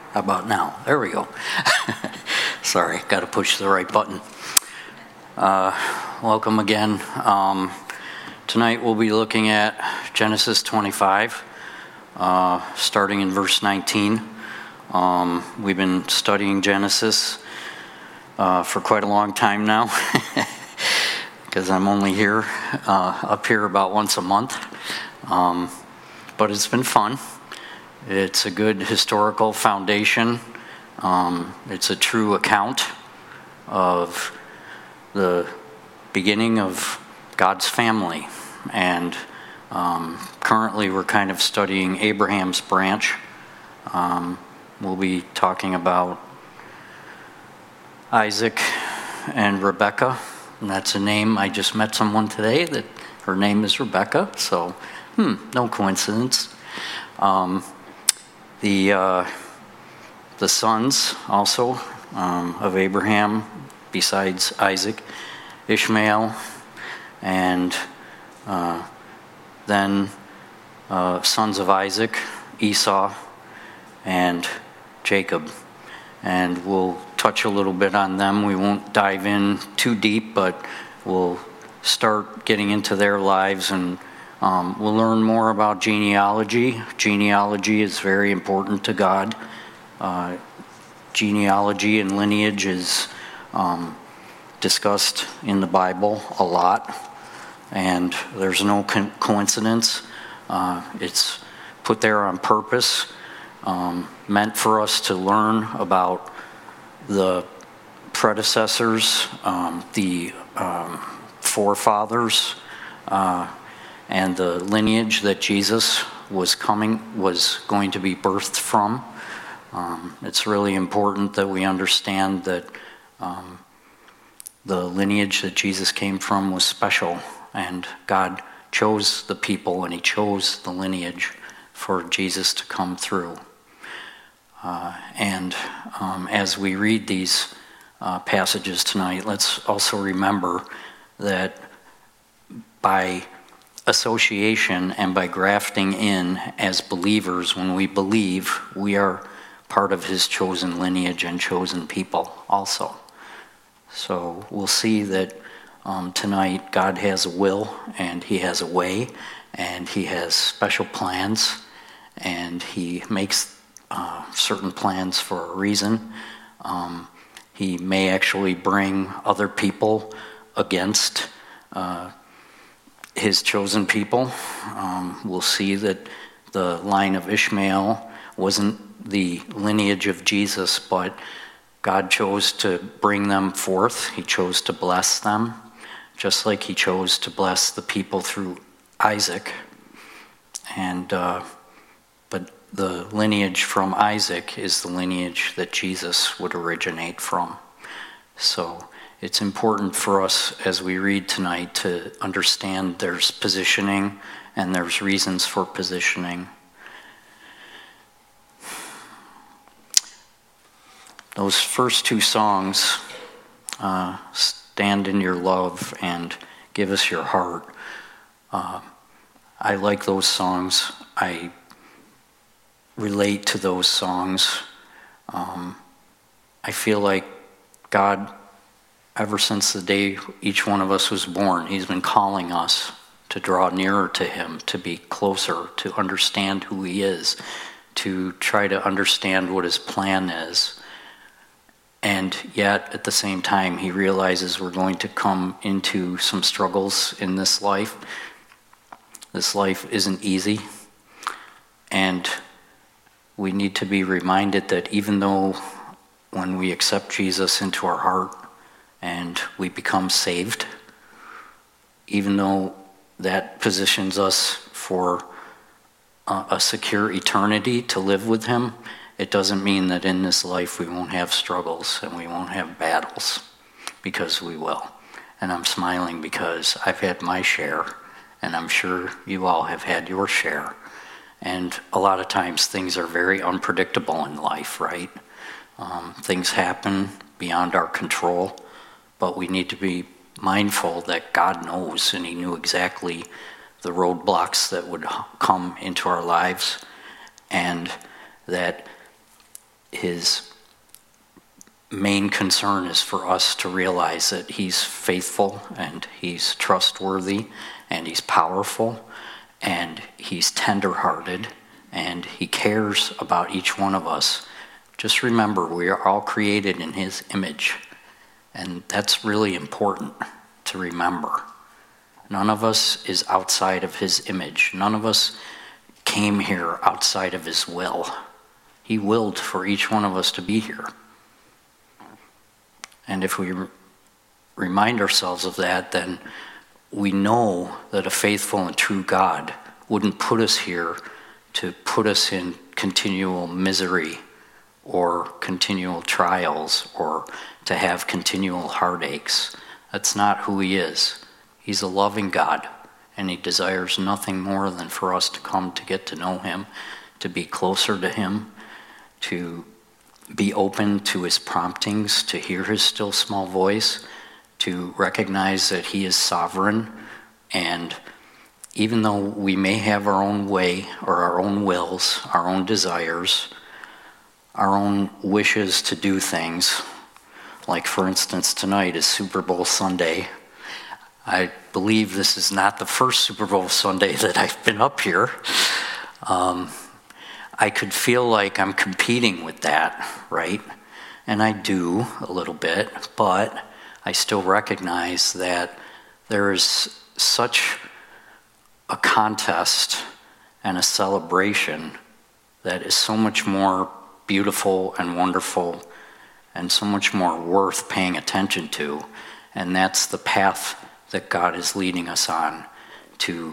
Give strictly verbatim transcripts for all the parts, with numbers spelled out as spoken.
How about now? There we go. Sorry, got to push the right button. Uh, welcome again. Um, tonight we'll be looking at Genesis twenty-five, uh, starting in verse nineteen. Um, we've been studying Genesis uh, for quite a long time now, because I'm only here, uh, up here about once a month. Um, but it's been fun. It's a good historical foundation. Um, it's a true account of the beginning of God's family. And um, currently we're kind of studying Abraham's branch. Um, we'll be talking about Isaac and Rebecca. And that's a name. I just met someone today that her name is Rebecca. So, hmm, no coincidence. Um, The uh, the sons also um, of Abraham, besides Isaac, Ishmael, and uh, then uh, sons of Isaac, Esau, and Jacob. And we'll touch a little bit on them. We won't dive in too deep, but we'll start getting into their lives, and Um, we'll learn more about genealogy. Genealogy is very important to God. Uh, genealogy and lineage is um, discussed in the Bible a lot, and there's no co- coincidence. Uh, it's put there on purpose, um, meant for us to learn about the predecessors, um, the um, forefathers, uh, and the lineage that Jesus was coming, was going to be birthed from. Um, it's really important that we understand that um, the lineage that Jesus came from was special, and God chose the people and he chose the lineage for Jesus to come through. Uh, and um, as we read these uh, passages tonight, let's also remember that by association and by grafting in as believers, when we believe, we are part of his chosen lineage and chosen people also. So we'll see that um, tonight God has a will and he has a way and he has special plans, and he makes uh, certain plans for a reason. Um, he may actually bring other people against uh, his chosen people. Um, we'll see that the line of Ishmael wasn't the lineage of Jesus, but God chose to bring them forth. He chose to bless them, just like he chose to bless the people through Isaac. And uh, but the lineage from Isaac is the lineage that Jesus would originate from. So it's important for us as we read tonight to understand there's positioning and there's reasons for positioning. Those first two songs, uh, Stand in Your Love and Give Us Your Heart, uh, I like those songs. I relate to those songs. Um, I feel like God, ever since the day each one of us was born, he's been calling us to draw nearer to him, to be closer, to understand who he is, to try to understand what his plan is. And yet, at the same time, he realizes we're going to come into some struggles in this life. This life isn't easy. And we need to be reminded that even though when we accept Jesus into our heart, and we become saved, even though that positions us for a, a secure eternity to live with him, it doesn't mean that in this life we won't have struggles and we won't have battles, because we will. And I'm smiling because I've had my share, and I'm sure you all have had your share. And a lot of times things are very unpredictable in life, right? Um, things happen beyond our control. But we need to be mindful that God knows, and he knew exactly the roadblocks that would come into our lives, and that his main concern is for us to realize that he's faithful and he's trustworthy and he's powerful and he's tender-hearted and he cares about each one of us. Just remember, we are all created in his image, and that's really important to remember. None of us is outside of his image. None of us came here outside of his will. He willed for each one of us to be here. And if we re- remind ourselves of that, then we know that a faithful and true God wouldn't put us here to put us in continual misery or continual trials or to have continual heartaches. That's not who he is. He's a loving God, and he desires nothing more than for us to come to get to know him, to be closer to him, to be open to his promptings, to hear his still small voice, to recognize that he is sovereign. And even though we may have our own way or our own wills, our own desires, our own wishes to do things, like for instance tonight is Super Bowl Sunday. I believe this is not the first Super Bowl Sunday that I've been up here. Um, I could feel like I'm competing with that, right? And I do a little bit, but I still recognize that there is such a contest and a celebration that is so much more beautiful and wonderful and so much more worth paying attention to. And that's the path that God is leading us on, to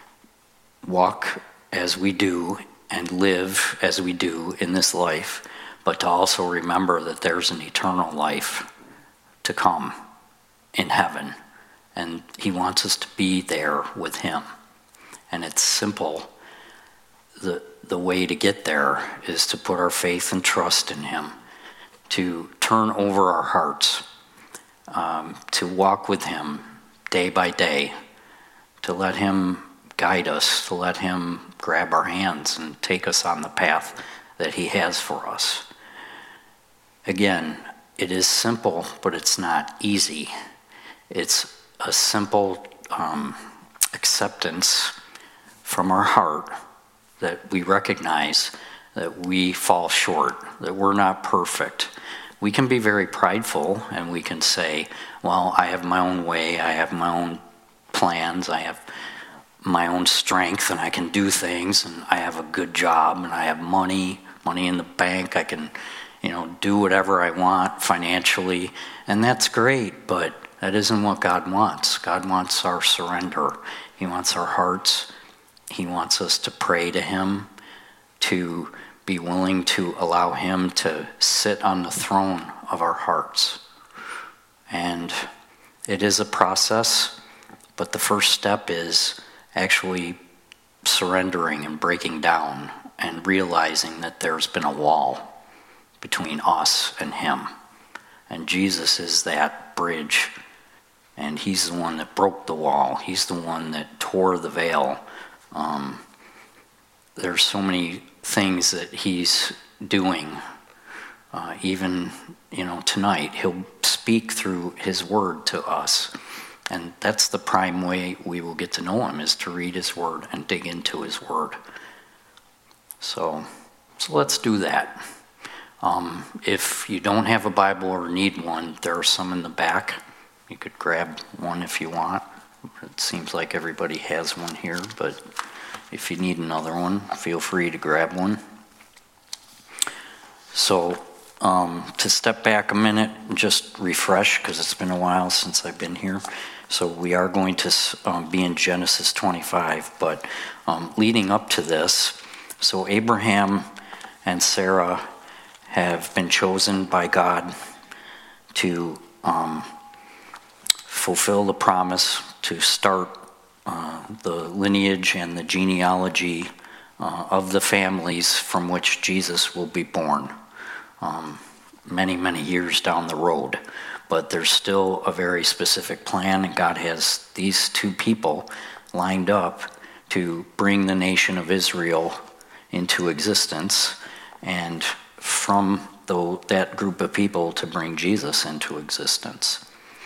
walk as we do and live as we do in this life, but to also remember that there's an eternal life to come in heaven, and he wants us to be there with him. And it's simple. The, the way to get there is to put our faith and trust in him, to turn over our hearts, um, to walk with him day by day, to let him guide us, to let him grab our hands and take us on the path that he has for us. Again, it is simple, but it's not easy. It's a simple um, acceptance from our heart that we recognize that we fall short, that we're not perfect. We can be very prideful and we can say, well, I have my own way, I have my own plans, I have my own strength, and I can do things, and I have a good job, and I have money, money in the bank, I can, you know, do whatever I want financially, and that's great, but that isn't what God wants. God wants our surrender. He wants our hearts. He wants us to pray to him, to be willing to allow him to sit on the throne of our hearts. And it is a process, but the first step is actually surrendering and breaking down and realizing that there's been a wall between us and him. And Jesus is that bridge, and he's the one that broke the wall. He's the one that tore the veil. Um, there's so many things that he's doing. Uh, even, you know, tonight, he'll speak through his word to us. And that's the prime way we will get to know him, is to read his word and dig into his word. So, so let's do that. Um, if you don't have a Bible or need one, there are some in the back. You could grab one if you want. It seems like everybody has one here, but if you need another one, feel free to grab one. So, um, to step back a minute and just refresh, because it's been a while since I've been here. So we are going to um, be in Genesis twenty-five, but um, leading up to this, so Abraham and Sarah have been chosen by God to um, fulfill the promise to start uh, the lineage and the genealogy uh, of the families from which Jesus will be born um, many, many years down the road. But there's still a very specific plan, and God has these two people lined up to bring the nation of Israel into existence. And from the, that group of people to bring Jesus into existence.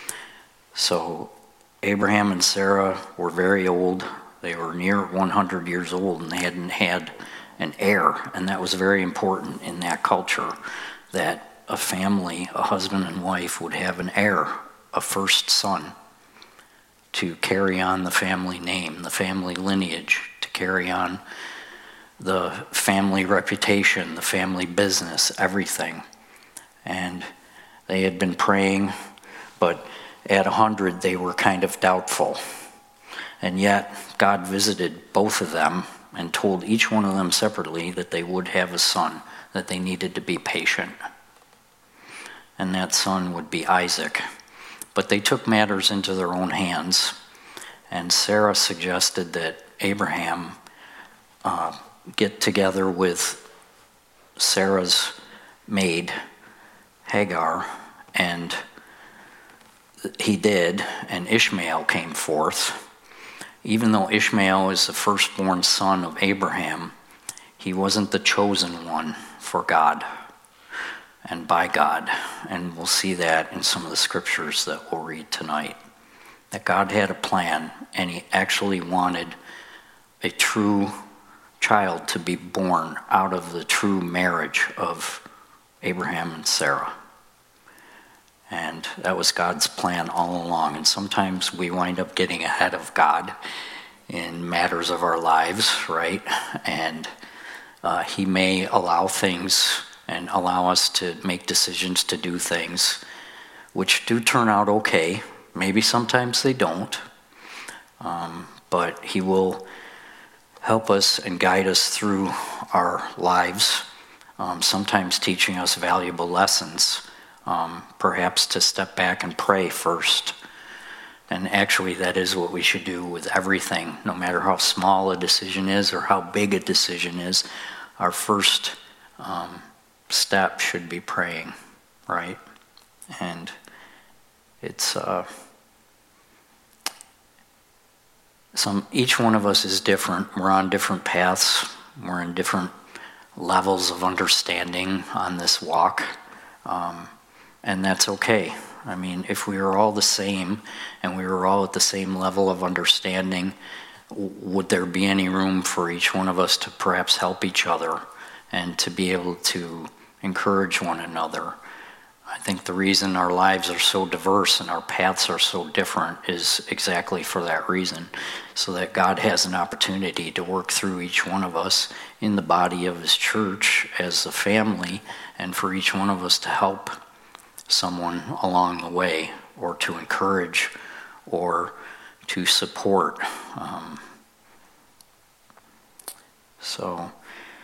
So Abraham and Sarah were very old. They were near one hundred years old, and they hadn't had an heir, and that was very important in that culture, that a family, a husband and wife, would have an heir, a first son, to carry on the family name, the family lineage, to carry on the family reputation, the family business, everything. And they had been praying, but at a hundred they were kind of doubtful. And yet God visited both of them and told each one of them separately that they would have a son, that they needed to be patient. And that son would be Isaac. But they took matters into their own hands, and Sarah suggested that Abraham uh, get together with Sarah's maid, Hagar, and he did, and Ishmael came forth. Even though Ishmael is the firstborn son of Abraham, he wasn't the chosen one for God and by God. And we'll see that in some of the scriptures that we'll read tonight. That God had a plan, and he actually wanted a true child to be born out of the true marriage of Abraham and Sarah. And that was God's plan all along. And sometimes we wind up getting ahead of God in matters of our lives, right? And uh, he may allow things and allow us to make decisions to do things which do turn out okay. Maybe sometimes they don't. Um, but he will help us and guide us through our lives, um, sometimes teaching us valuable lessons. Um, perhaps to step back and pray first. And actually that is what we should do with everything, no matter how small a decision is or how big a decision is. Our first um, step should be praying, right? And it's uh, some each one of us is different. We're on different paths. We're in different levels of understanding on this walk. Um, And that's okay. I mean, if we were all the same and we were all at the same level of understanding, would there be any room for each one of us to perhaps help each other and to be able to encourage one another? I think the reason our lives are so diverse and our paths are so different is exactly for that reason, so that God has an opportunity to work through each one of us in the body of his church as a family, and for each one of us to help someone along the way, or to encourage, or to support. Um, so,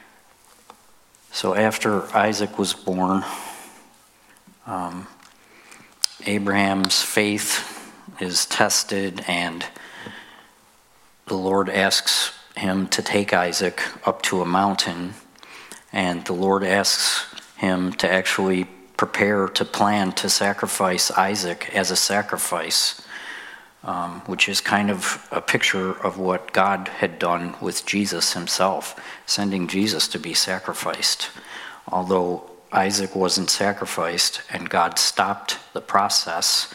so after Isaac was born, um, Abraham's faith is tested, and the Lord asks him to take Isaac up to a mountain, and the Lord asks him to actually prepare to plan to sacrifice Isaac as a sacrifice, um, which is kind of a picture of what God had done with Jesus himself, sending Jesus to be sacrificed. Although Isaac wasn't sacrificed and God stopped the process,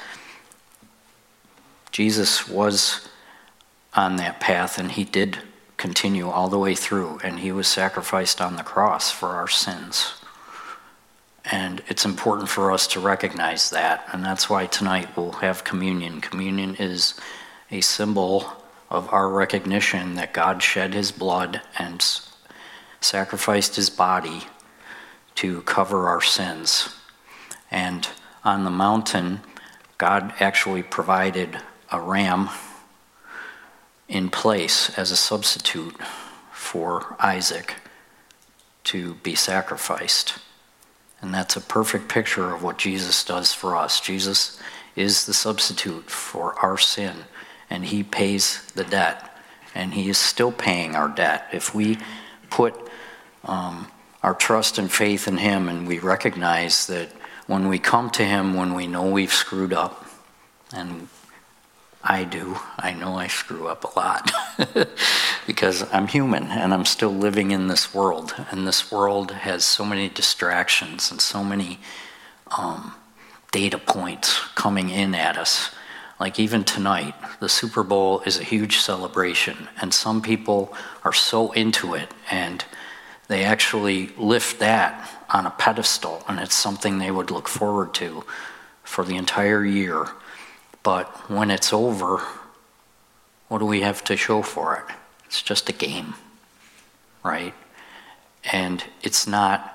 Jesus was on that path, and he did continue all the way through, and he was sacrificed on the cross for our sins. And it's important for us to recognize that, and that's why tonight we'll have communion. Communion is a symbol of our recognition that God shed his blood and sacrificed his body to cover our sins. And on the mountain, God actually provided a ram in place as a substitute for Isaac to be sacrificed. And that's a perfect picture of what Jesus does for us. Jesus is the substitute for our sin, and he pays the debt, and he is still paying our debt. If we put um, our trust and faith in him, and we recognize that when we come to him, when we know we've screwed up, and I do. I know I screw up a lot because I'm human and I'm still living in this world. And this world has so many distractions and so many um, data points coming in at us. Like even tonight, the Super Bowl is a huge celebration, and some people are so into it and they actually lift that on a pedestal, and it's something they would look forward to for the entire year. But when it's over, what do we have to show for it? It's just a game, right? And it's not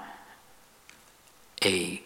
a,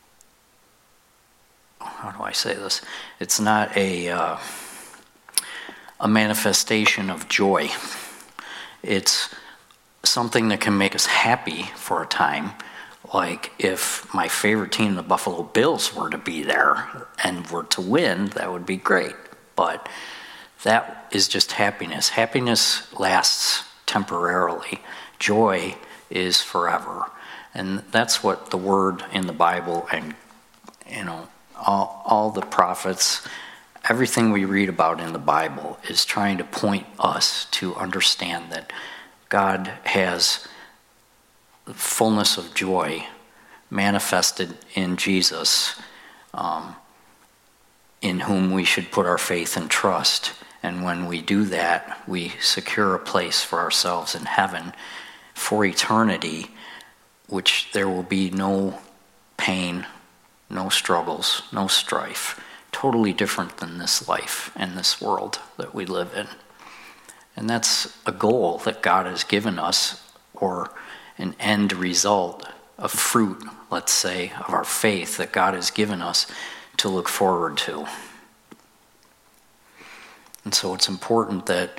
how do I say this? It's not a, uh, a manifestation of joy. It's something that can make us happy for a time. Like if my favorite team, the Buffalo Bills, were to be there and were to win, that would be great. But that is just happiness. Happiness lasts temporarily. Joy is forever. And that's what the word in the Bible and, you know, all, all the prophets, everything we read about in the Bible is trying to point us to understand that God has the fullness of joy manifested in Jesus, um, in whom we should put our faith and trust. And when we do that, we secure a place for ourselves in heaven for eternity, which there will be no pain, no struggles, no strife. Totally different than this life and this world that we live in. And that's a goal that God has given us, or an end result, a fruit, let's say, of our faith that God has given us to look forward to. And so it's important that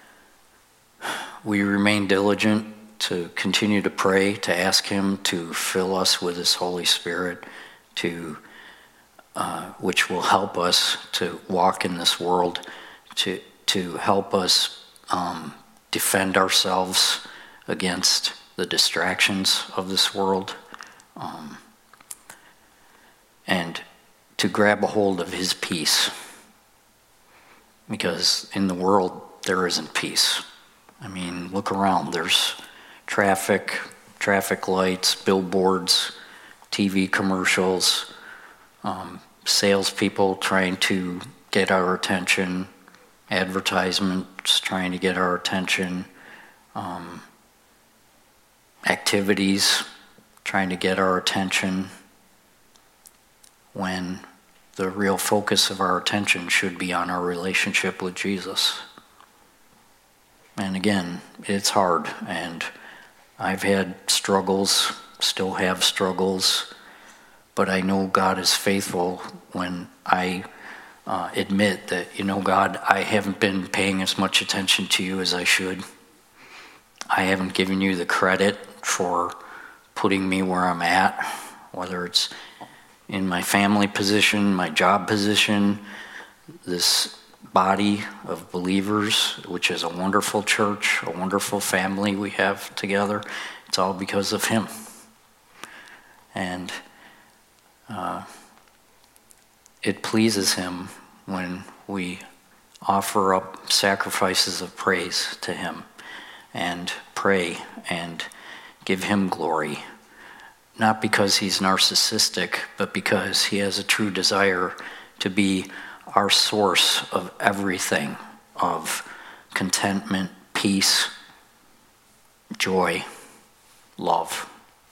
we remain diligent to continue to pray, to ask Him to fill us with His Holy Spirit, to uh, which will help us to walk in this world, to to help us um, defend ourselves against the distractions of this world, um, and to grab a hold of His peace. Because in the world, there isn't peace. I mean, look around. There's traffic, traffic lights, billboards, T V commercials, um, salespeople trying to get our attention, advertisements trying to get our attention, um, activities trying to get our attention, when the real focus of our attention should be on our relationship with Jesus. And again, it's hard, and I've had struggles, still have struggles, but I know God is faithful when I uh, admit that, you know, God, I haven't been paying as much attention to you as I should. I haven't given you the credit for putting me where I'm at, whether it's in my family position, my job position, this body of believers, which is a wonderful church, a wonderful family we have together. It's all because of Him. And uh, it pleases Him when we offer up sacrifices of praise to Him and pray and give Him glory. Not because He's narcissistic, but because He has a true desire to be our source of everything, of contentment, peace, joy, love.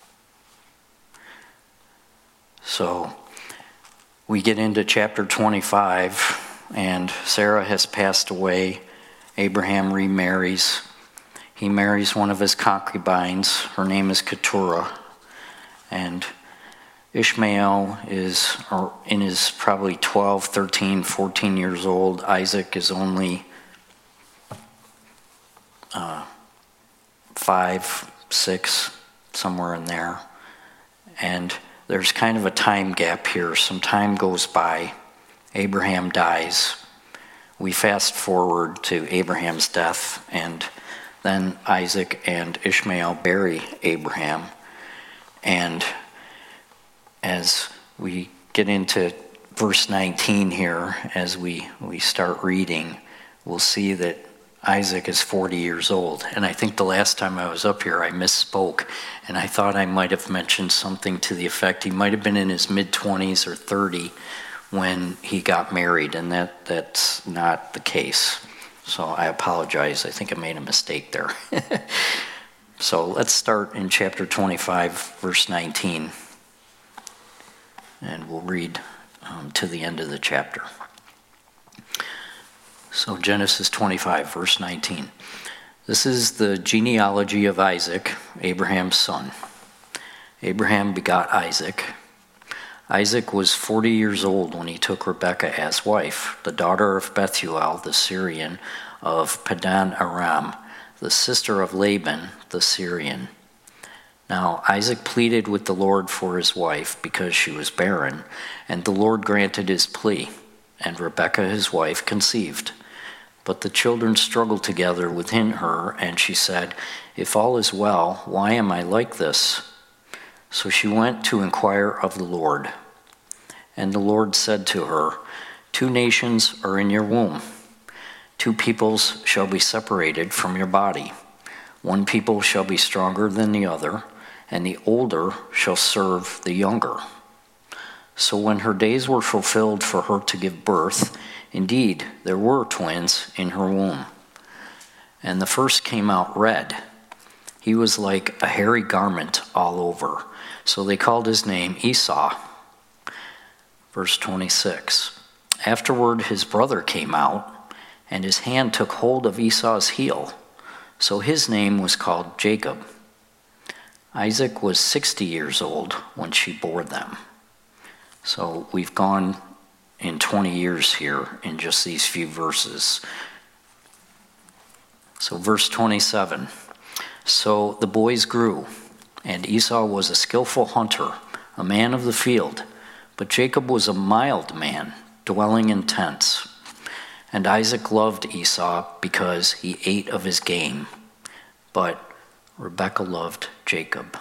So we get into chapter twenty-five, and Sarah has passed away. Abraham remarries. He marries one of his concubines. Her name is Keturah. And Ishmael is in his probably twelve, thirteen, fourteen years old. Isaac is only uh, five, six, somewhere in there. And there's kind of a time gap here. Some time goes by. Abraham dies. We fast forward to Abraham's death, and then Isaac and Ishmael bury Abraham. And as we get into verse nineteen here, as we, we start reading, we'll see that Isaac is forty years old. And I think the last time I was up here, I misspoke. And I thought I might have mentioned something to the effect he might have been in his mid-twenties or thirty when he got married. And that, that's not the case. So I apologize. I think I made a mistake there. So let's start in chapter twenty-five, verse nineteen. And we'll read um, to the end of the chapter. So Genesis twenty-five, verse nineteen. This is the genealogy of Isaac, Abraham's son. Abraham begot Isaac. Isaac was forty years old when he took Rebekah as wife, the daughter of Bethuel the Syrian of Padan Aram, the sister of Laban the Syrian. Now Isaac pleaded with the Lord for his wife because she was barren, and the Lord granted his plea, and Rebekah his wife conceived. But the children struggled together within her, and she said, "If all is well, why am I like this?" So she went to inquire of the Lord. And the Lord said to her, "Two nations are in your womb. Two peoples shall be separated from your body. One people shall be stronger than the other, and the older shall serve the younger." So when her days were fulfilled for her to give birth, indeed, there were twins in her womb. And the first came out red. He was like a hairy garment all over. So they called his name Esau. Verse twenty-six. Afterward his brother came out, and his hand took hold of Esau's heel. So his name was called Jacob. Isaac was sixty years old when she bore them. So we've gone in twenty years here in just these few verses. So verse twenty-seven. So the boys grew, and Esau was a skillful hunter, a man of the field, but Jacob was a mild man, dwelling in tents. And Isaac loved Esau because he ate of his game, but Rebekah loved Jacob.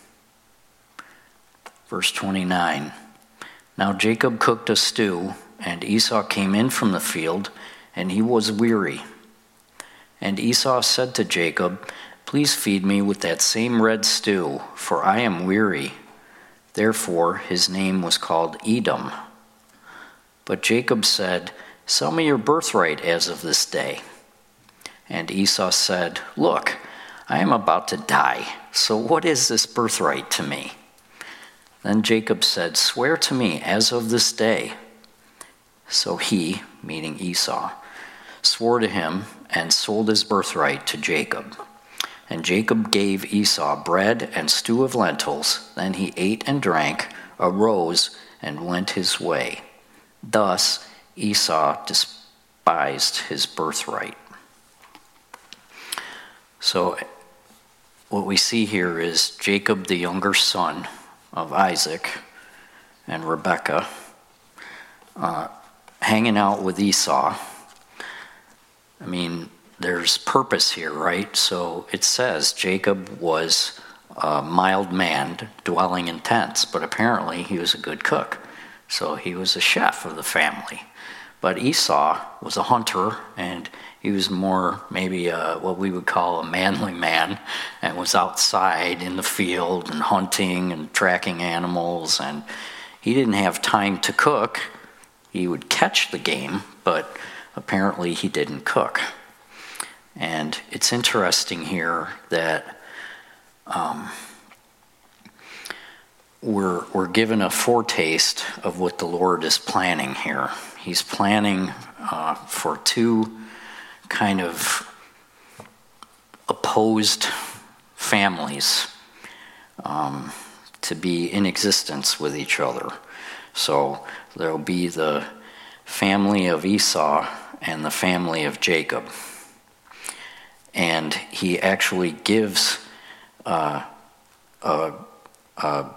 Verse twenty-nine. Now Jacob cooked a stew, and Esau came in from the field, and he was weary. And Esau said to Jacob, "Please feed me with that same red stew, for I am weary." Therefore his name was called Edom. But Jacob said, "Sell me your birthright as of this day." And Esau said, "Look, I am about to die, so what is this birthright to me?" Then Jacob said, "Swear to me as of this day." So he, meaning Esau, swore to him and sold his birthright to Jacob. And Jacob gave Esau bread and stew of lentils. Then he ate and drank, arose, and went his way. Thus Esau despised his birthright. So what we see here is Jacob, the younger son of Isaac and Rebekah, uh, hanging out with Esau. I mean, there's purpose here, right? So it says Jacob was a mild man dwelling in tents, but apparently he was a good cook. So he was a chef of the family. But Esau was a hunter, and he was more maybe a, what we would call a manly man, and was outside in the field and hunting and tracking animals, and he didn't have time to cook. He would catch the game, but apparently he didn't cook. And it's interesting here that um, we're, we're given a foretaste of what the Lord is planning here. He's planning uh, for two kind of opposed families um, to be in existence with each other. So there'll be the family of Esau and the family of Jacob. And he actually gives uh, a, a,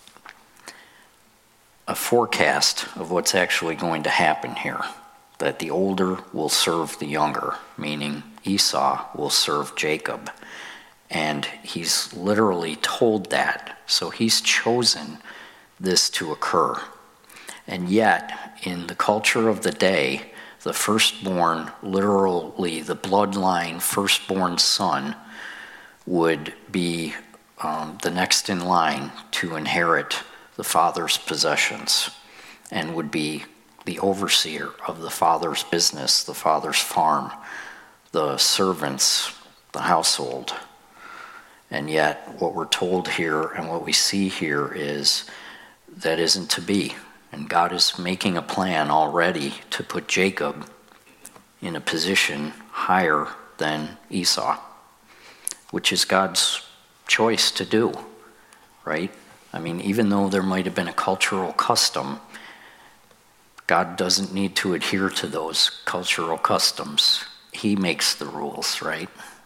a forecast of what's actually going to happen here. That the older will serve the younger, meaning Esau will serve Jacob. And he's literally told that. So he's chosen this to occur. And yet, in the culture of the day, the firstborn, literally the bloodline firstborn son, would be um, the next in line to inherit the father's possessions and would be the overseer of the father's business, the father's farm, the servants, the household. And yet what we're told here and what we see here is that isn't to be. And God is making a plan already to put Jacob in a position higher than Esau, which is God's choice to do, right? I mean, even though there might have been a cultural custom, God doesn't need to adhere to those cultural customs. He makes the rules, right?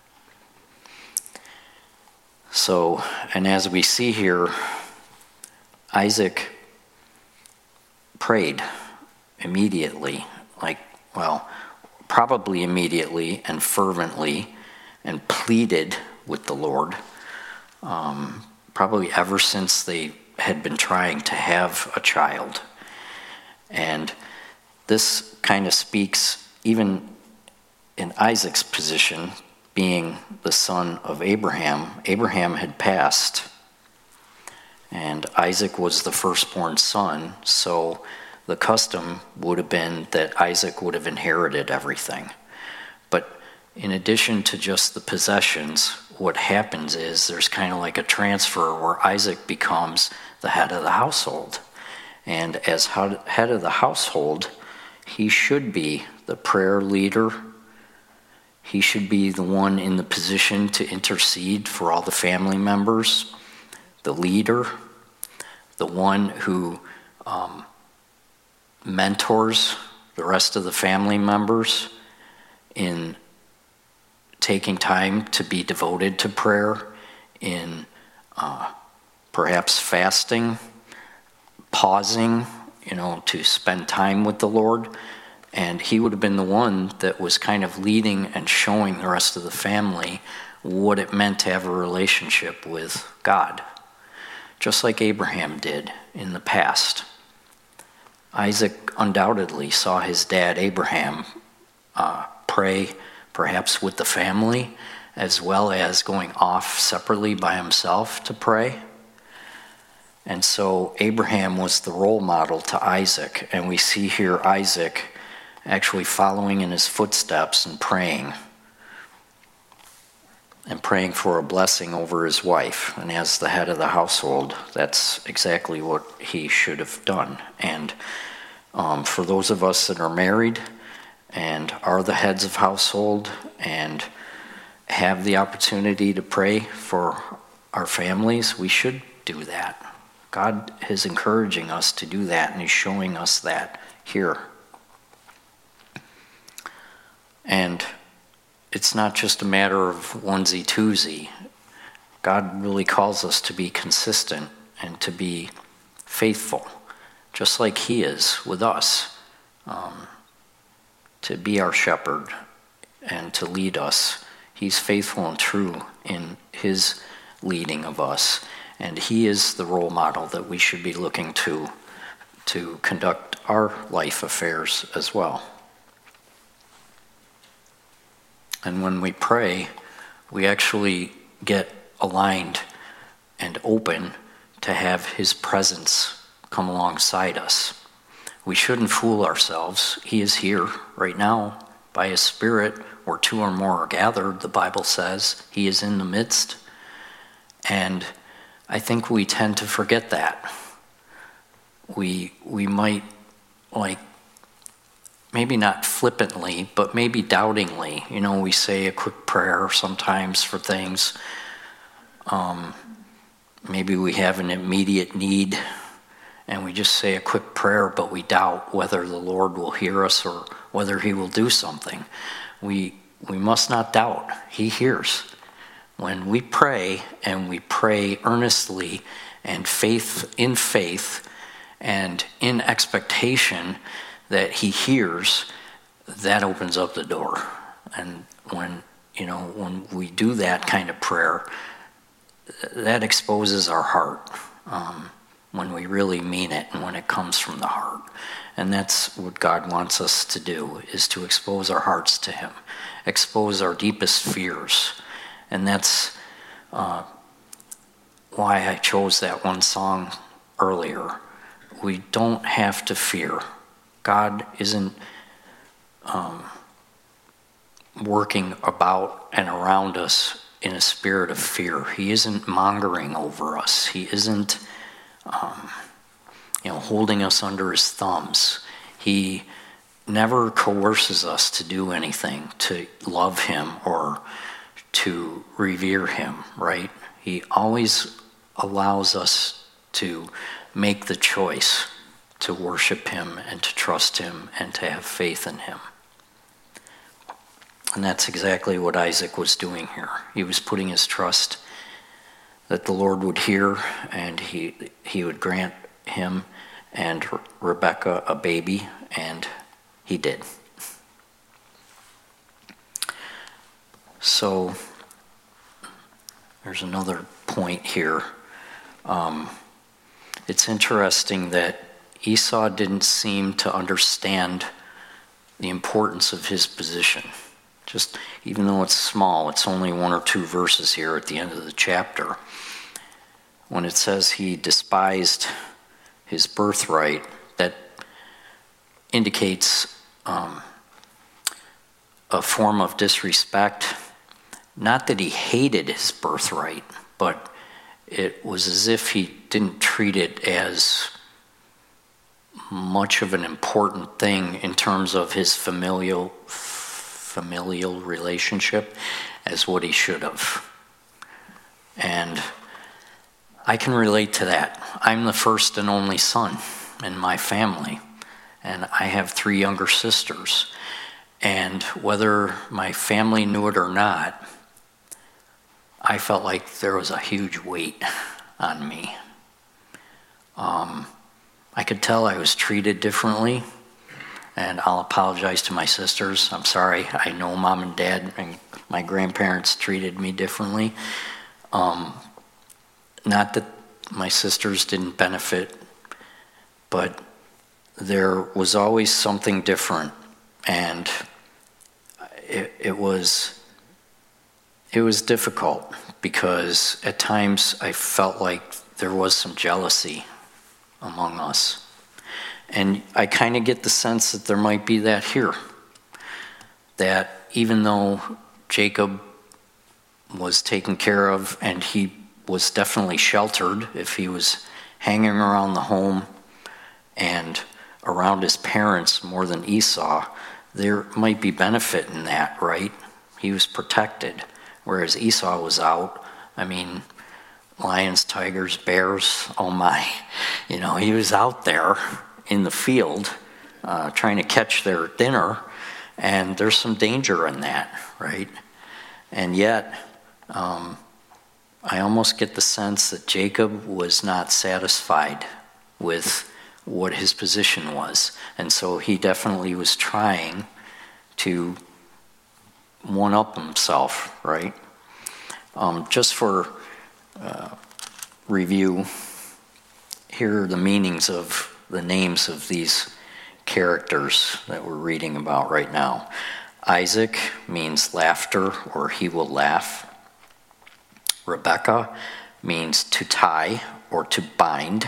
So, and as we see here, Isaac prayed immediately, like, well, probably immediately and fervently, and pleaded with the Lord, um, probably ever since they had been trying to have a child. And this kind of speaks, even in Isaac's position, being the son of Abraham. Abraham had passed, and Isaac was the firstborn son, so the custom would have been that Isaac would have inherited everything. But in addition to just the possessions, what happens is there's kind of like a transfer where Isaac becomes the head of the household. And as head of the household, he should be the prayer leader. He should be the one in the position to intercede for all the family members, the leader, the one who um, mentors the rest of the family members in taking time to be devoted to prayer, in uh, perhaps fasting, pausing, you know, to spend time with the Lord. And he would have been the one that was kind of leading and showing the rest of the family what it meant to have a relationship with God, just like Abraham did in the past. Isaac undoubtedly saw his dad Abraham uh, pray, perhaps with the family, as well as going off separately by himself to pray. And so Abraham was the role model to Isaac, and we see here Isaac actually following in his footsteps and praying, and praying for a blessing over his wife. And as the head of the household, that's exactly what he should have done. And um, for those of us that are married and are the heads of household and have the opportunity to pray for our families, we should do that. God is encouraging us to do that, and he's showing us that here. And it's not just a matter of onesie-twosie. God really calls us to be consistent and to be faithful, just like he is with us, um, to be our shepherd and to lead us. He's faithful and true in his leading of us. And he is the role model that we should be looking to to conduct our life affairs as well. And when we pray, we actually get aligned and open to have his presence come alongside us. We shouldn't fool ourselves. He is here right now by his Spirit, where two or more are gathered, the Bible says. He is in the midst. And I think we tend to forget that. We we might, like, maybe not flippantly, but maybe doubtingly. You know, we say a quick prayer sometimes for things. Um, maybe we have an immediate need, and we just say a quick prayer, but we doubt whether the Lord will hear us or whether he will do something. We we must not doubt. He hears. When we pray, and we pray earnestly and faith in faith and in expectation that he hears, that opens up the door. And when, you know, when we do that kind of prayer, that exposes our heart. Um, when we really mean it and when it comes from the heart. And that's what God wants us to do, is to expose our hearts to him, expose our deepest fears. And that's uh, why I chose that one song earlier. We don't have to fear. God isn't um, working about and around us in a spirit of fear. He isn't mongering over us. He isn't um, you know, holding us under his thumbs. He never coerces us to do anything, to love him or to revere him, right? He always allows us to make the choice to worship him and to trust him and to have faith in him. And that's exactly what Isaac was doing here. He was putting his trust that the Lord would hear and he he would grant him and Rebekah a baby, and he did. So there's another point here. Um, it's interesting that Esau didn't seem to understand the importance of his position. Just even though it's small, it's only one or two verses here at the end of the chapter. When it says he despised his birthright, that indicates um, a form of disrespect. Not that he hated his birthright, but it was as if he didn't treat it as much of an important thing in terms of his familial familial relationship as what he should have. And I can relate to that. I'm the first and only son in my family, and I have three younger sisters. And whether my family knew it or not, I felt like there was a huge weight on me. Um, I could tell I was treated differently, and I'll apologize to my sisters. I'm sorry. I know mom and dad and my grandparents treated me differently. Um, not that my sisters didn't benefit, but there was always something different, and it, it was it was difficult because at times I felt like there was some jealousy among us. And I kind of get the sense that there might be that here. That even though Jacob was taken care of and he was definitely sheltered if he was hanging around the home and around his parents more than Esau, there might be benefit in that, right? He was protected, whereas Esau was out. I mean, lions, tigers, bears, oh my. You know, he was out there in the field uh, trying to catch their dinner, and there's some danger in that, right? And yet, um, I almost get the sense that Jacob was not satisfied with what his position was, and so he definitely was trying to one-up himself, right? Um, just for uh, review, here are the meanings of the names of these characters that we're reading about right now. Isaac means laughter, or he will laugh. Rebekah means to tie or to bind.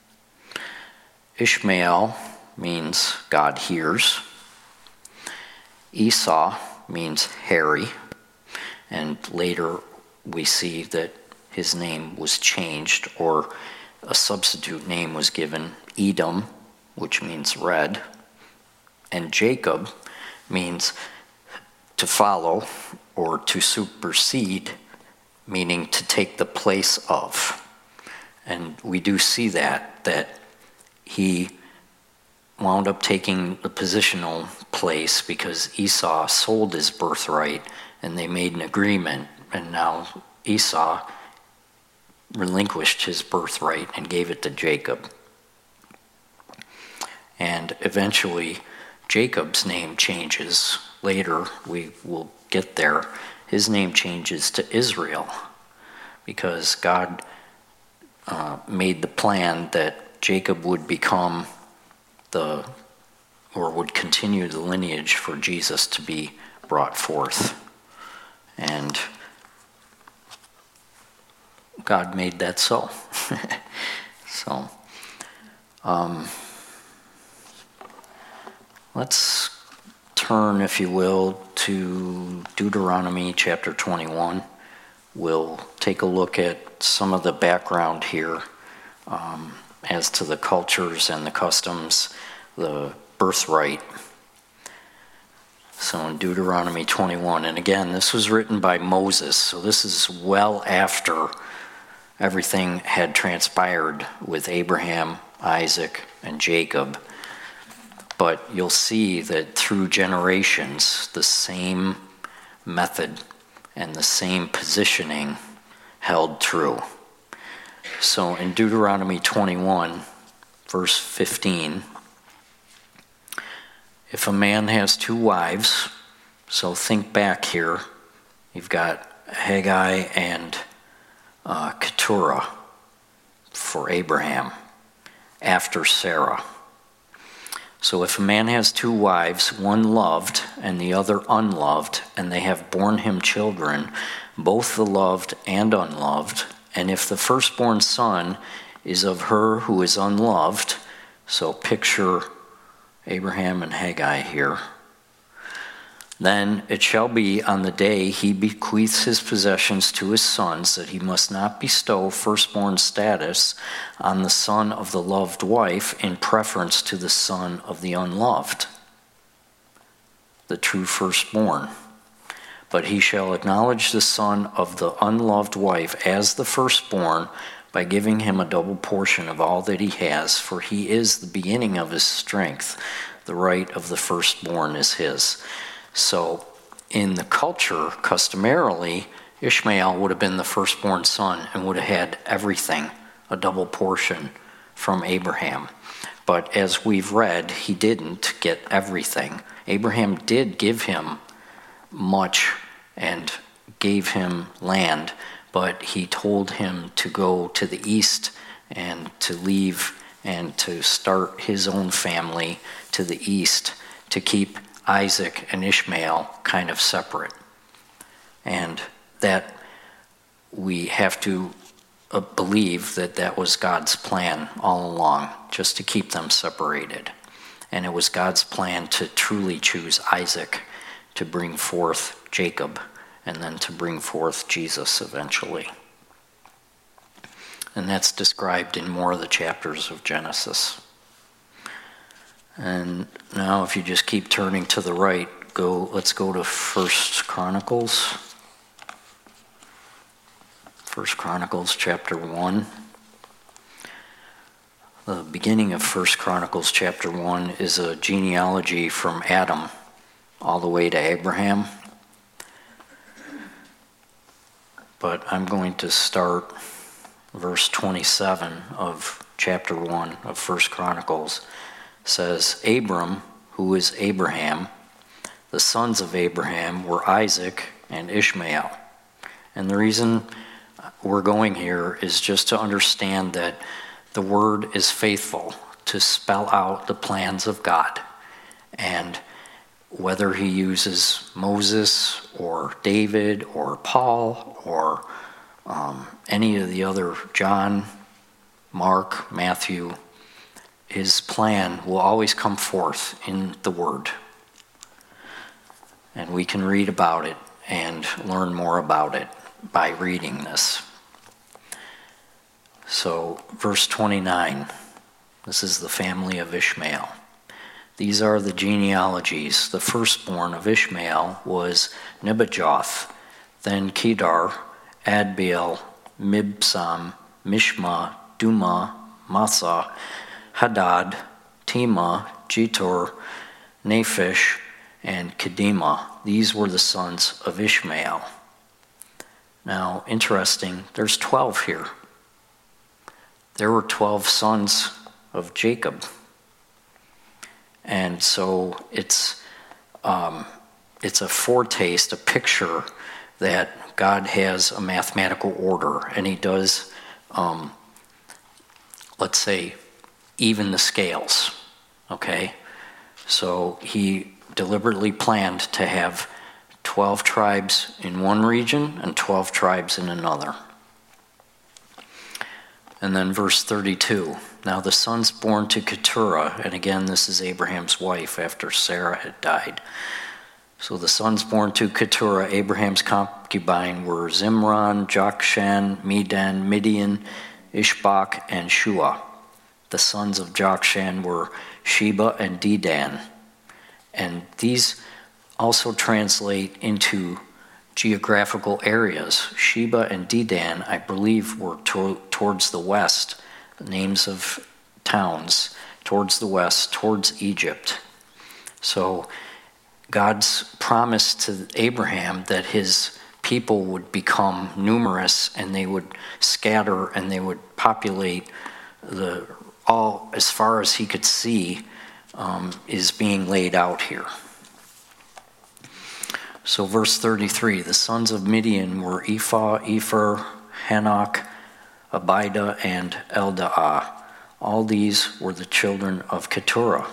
Ishmael means God hears. Esau means hairy, and later we see that his name was changed, or a substitute name was given, Edom, which means red. And Jacob means to follow or to supersede, meaning to take the place of. And we do see that, that he wound up taking the positional place because Esau sold his birthright and they made an agreement, and now Esau relinquished his birthright and gave it to Jacob. And eventually Jacob's name changes. Later we will get there. His name changes to Israel because God uh, made the plan that Jacob would become the, or would continue the lineage for Jesus to be brought forth. And God made that so. so, um, let's turn, if you will, to Deuteronomy chapter twenty-one. We'll take a look at some of the background here um, as to the cultures and the customs, the birthright. So in Deuteronomy twenty-one, and again, this was written by Moses, so this is well after everything had transpired with Abraham, Isaac, and Jacob. But you'll see that through generations, the same method and the same positioning held true. So in Deuteronomy twenty-one, verse fifteen, if a man has two wives, so think back here, you've got Haggai and uh, Keturah for Abraham after Sarah. So if a man has two wives, one loved and the other unloved, and they have borne him children, both the loved and unloved, and if the firstborn son is of her who is unloved, so picture Abraham and Haggai here, then it shall be on the day he bequeaths his possessions to his sons that he must not bestow firstborn status on the son of the loved wife in preference to the son of the unloved, the true firstborn. But he shall acknowledge the son of the unloved wife as the firstborn by giving him a double portion of all that he has, for he is the beginning of his strength. The right of the firstborn is his. So in the culture, customarily, Ishmael would have been the firstborn son and would have had everything, a double portion from Abraham. But as we've read, he didn't get everything. Abraham did give him much and gave him land, but he told him to go to the east and to leave and to start his own family to the east, to keep Isaac and Ishmael kind of separate. And that we have to uh, believe that that was God's plan all along, just to keep them separated. And it was God's plan to truly choose Isaac to bring forth Jacob and then to bring forth Jesus eventually. And that's described in more of the chapters of Genesis. And now if you just keep turning to the right, go. let's go to First Chronicles. First Chronicles chapter one. The beginning of First Chronicles chapter one is a genealogy from Adam all the way to Abraham. But I'm going to start verse twenty-seven of chapter one of First Chronicles. Says, Abram, who is Abraham, the sons of Abraham were Isaac and Ishmael. And the reason we're going here is just to understand that the word is faithful to spell out the plans of God. And whether he uses Moses or David or Paul or um, any of the other, John, Mark, Matthew, his plan will always come forth in the Word. And we can read about it and learn more about it by reading this. So, verse twenty-nine, this is the family of Ishmael. These are the genealogies. The firstborn of Ishmael was Nebajoth, then Kedar, Adbeel, Mibsam, Mishma, Duma, Massa, Hadad, Tema, Jetur, Naphish, and Kedema. These were the sons of Ishmael. Now, interesting, there's twelve here. There were twelve sons of Jacob. And so it's um, it's a foretaste, a picture that God has a mathematical order, and he does um, let's say, even the scales, okay? So he deliberately planned to have twelve tribes in one region and twelve tribes in another. And then verse thirty-two, now the sons born to Keturah, and again this is Abraham's wife after Sarah had died. So the sons born to Keturah, Abraham's concubine, were Zimran, Jokshan, Medan, Midian, Ishbak, and Shua. The sons of Jokshan were Sheba and Dedan. And these also translate into geographical areas. Sheba and Dedan, I believe, were to- towards the west, the names of towns, towards the west, towards Egypt. So God's promise to Abraham that his people would become numerous and they would scatter and they would populate the all as far as he could see um, is being laid out here. So verse thirty-three, the sons of Midian were Ephah, Epher, Hanok, Abida, and Eldaah. All these were the children of Keturah.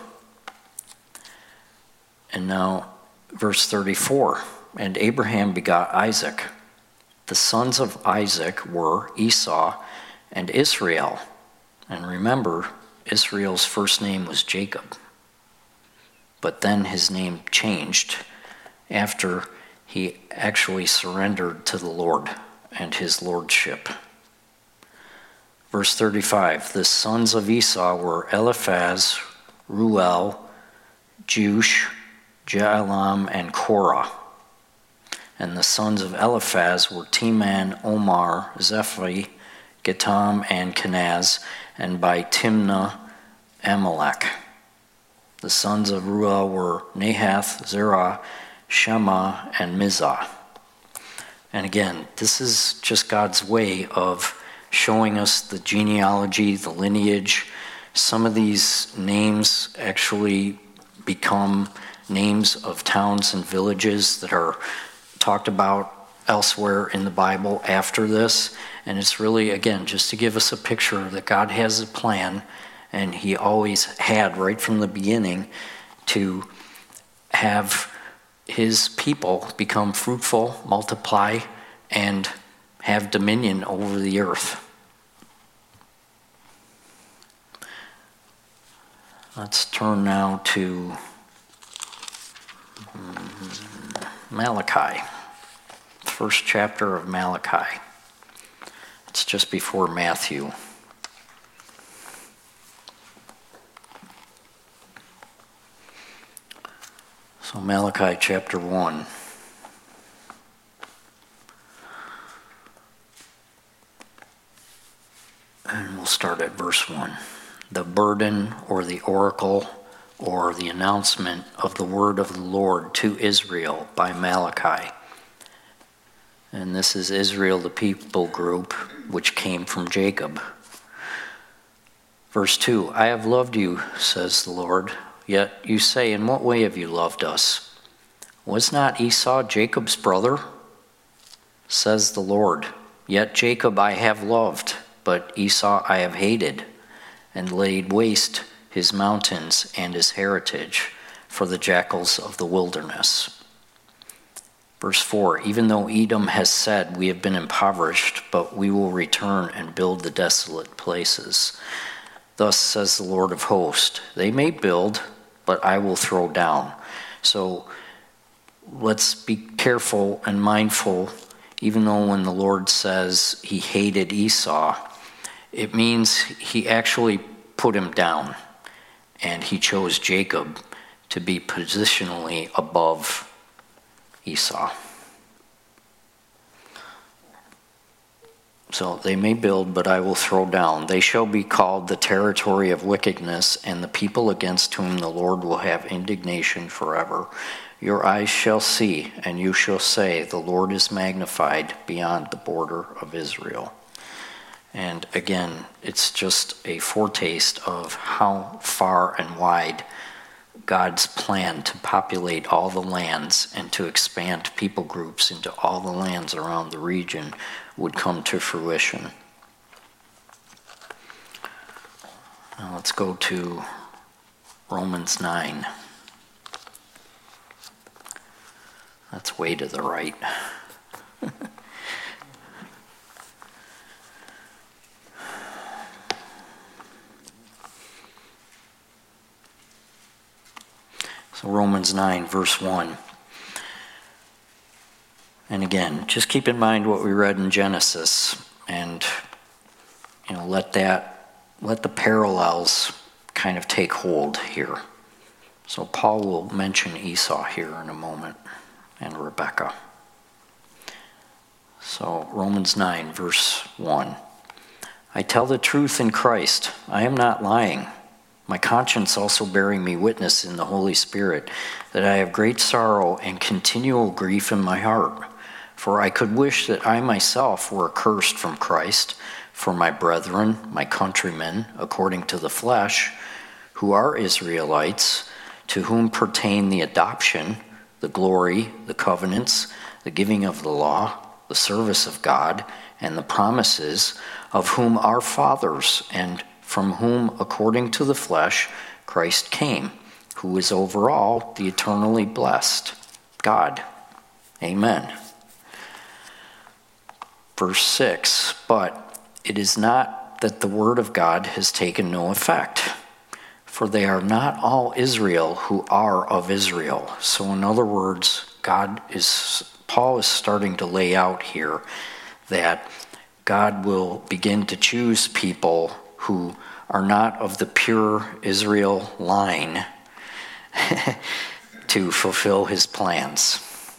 And now verse thirty-four, and Abraham begot Isaac. The sons of Isaac were Esau and Israel. And remember, Israel's first name was Jacob. But then his name changed after he actually surrendered to the Lord and his lordship. Verse thirty-five, the sons of Esau were Eliphaz, Ruel, Jush, Jaalam, and Korah. And the sons of Eliphaz were Teman, Omar, Zephi, Getam, and Kenaz, and by Timnah, Amalek. The sons of Ruel were Nahath, Zerah, Shema, and Mizah. And again, this is just God's way of showing us the genealogy, the lineage. Some of these names actually become names of towns and villages that are talked about elsewhere in the Bible after this. And it's really, again, just to give us a picture that God has a plan, and he always had right from the beginning to have his people become fruitful, multiply, and have dominion over the earth. Let's turn now to Malachi, first chapter of Malachi. It's just before Matthew. So Malachi chapter one. And we'll start at verse one. The burden or the oracle or the announcement of the word of the Lord to Israel by Malachi. And this is Israel, the people group, which came from Jacob. Verse two, I have loved you, says the Lord. Yet you say, in what way have you loved us? Was not Esau Jacob's brother? Says the Lord. Yet Jacob I have loved, but Esau I have hated, and laid waste his mountains and his heritage for the jackals of the wilderness. Verse four, even though Edom has said, we have been impoverished, but we will return and build the desolate places. Thus says the Lord of hosts, they may build, but I will throw down. So let's be careful and mindful, even though when the Lord says he hated Esau, it means he actually put him down, and he chose Jacob to be positionally above Esau. So they may build, but I will throw down. They shall be called the territory of wickedness, and the people against whom the Lord will have indignation forever. Your eyes shall see, and you shall say, the Lord is magnified beyond the border of Israel. And again, it's just a foretaste of how far and wide God's plan to populate all the lands and to expand people groups into all the lands around the region would come to fruition. Now let's go to Romans nine. That's way to the right. So Romans nine, verse one. And again, just keep in mind what we read in Genesis, and you know, let that let the parallels kind of take hold here. So Paul will mention Esau here in a moment, and Rebekah. So Romans nine, verse one. I tell the truth in Christ. I am not lying. My conscience also bearing me witness in the Holy Spirit that I have great sorrow and continual grief in my heart. For I could wish that I myself were accursed from Christ for my brethren, my countrymen, according to the flesh, who are Israelites, to whom pertain the adoption, the glory, the covenants, the giving of the law, the service of God, and the promises, of whom are fathers, and from whom, according to the flesh, Christ came, who is over all the eternally blessed God. Amen. Verse six, but it is not that the word of God has taken no effect, for they are not all Israel who are of Israel. So in other words, God is, Paul is starting to lay out here that God will begin to choose people who are not of the pure Israel line to fulfill his plans.